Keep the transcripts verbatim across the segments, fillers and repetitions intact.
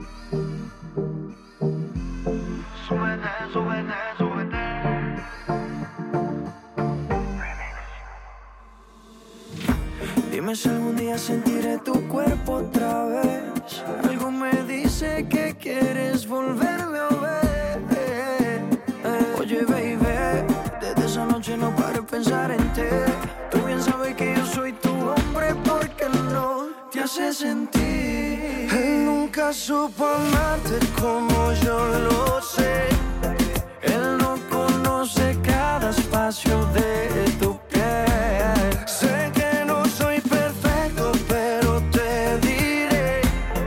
Súbete, súbete, súbete. Dime si algún día sentiré tu cuerpo otra vez. Algo me dice que quieres volverme a ver. Oye, baby, desde esa noche no paro de pensar en ti. Tú bien sabes que yo soy tu hombre porque no te hace sentir. Él nunca supo amarte como yo lo sé. Él no conoce cada espacio de tu piel. Sé que no soy perfecto, pero te diré.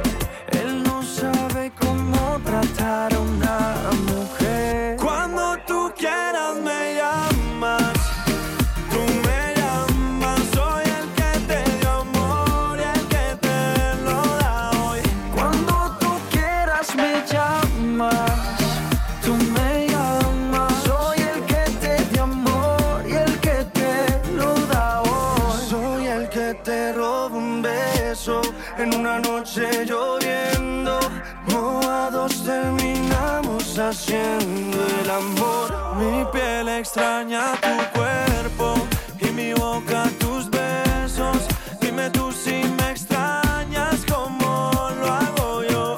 Él no sabe cómo tratar a una mujer. Cuando tú quieras me llamas. Tú me llamas. Soy el que te dio amor y el que te lo da hoy. Cuando tú quieras me llamas. Tú me llamas. Soy el que te dio amor y el que te lo da hoy. Soy el que te roba un beso en una noche lloviendo. Mojados terminamos haciendo el amor. Mi piel extraña tu cuerpo y mi boca tus besos. Dime tú si me extrañas como lo hago yo.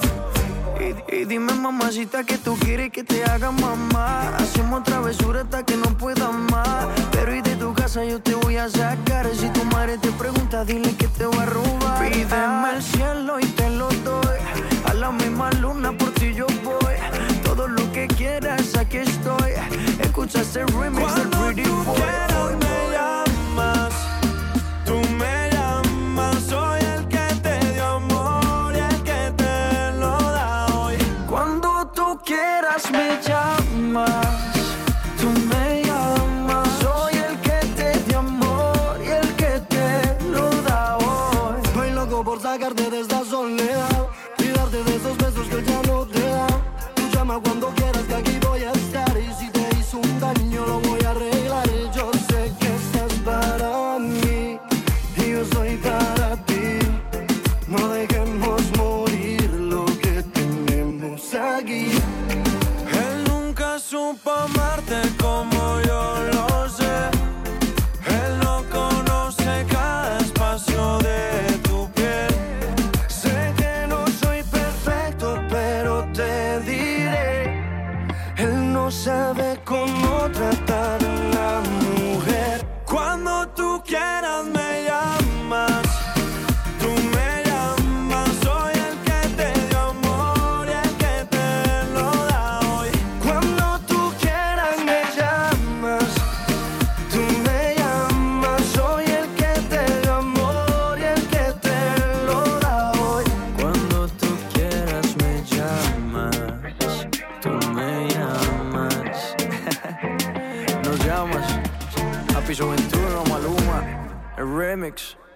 Y, y dime, mamacita, que tú quieres que te haga mamá. Hacemos travesura hasta que no pueda más. Pero y de tu casa yo te voy a sacar. Si tu madre te pregunta, dile que te va a robar. Pídeme el cielo y te lo doy. A la misma luna por ti yo voy. Todo lo que quieras, aquí estoy. Escucha este remix del Pretty Boy. Cuando tú quieras me llamas. Tú me llamas. Soy el que te dio amor y el que te lo da hoy. Cuando tú quieras me llamas. Tú me llamas. Soy el que te dio amor y el que te lo da hoy. Estoy loco por sacarte de esta soledad y darte de esos besos que ya no te da. Tú llama cuando quieras que aquí voy a estar. Y si te hizo un daño lo voy a arreglar. Yo sé que estás para mí y yo soy para ti. No dejemos morir lo que tenemos aquí. Él nunca supo amarte como yo lo sé. Él no conoce cada espacio de tu piel. Sé que no soy perfecto, pero te diré. Él no sabe cómo tratar a una mujer. Cuando tú quieras me llamas. Tú me llamas. Soy el que te dio amor y el que te lo da hoy. Cuando tú quieras me llamas. Tú me llamas. Soy el que te dio amor y el que te lo da hoy. Cuando tú quieras me llamas. Tú me llamas. Nos llamas. A Piso veintiuno, Maluma, el remix.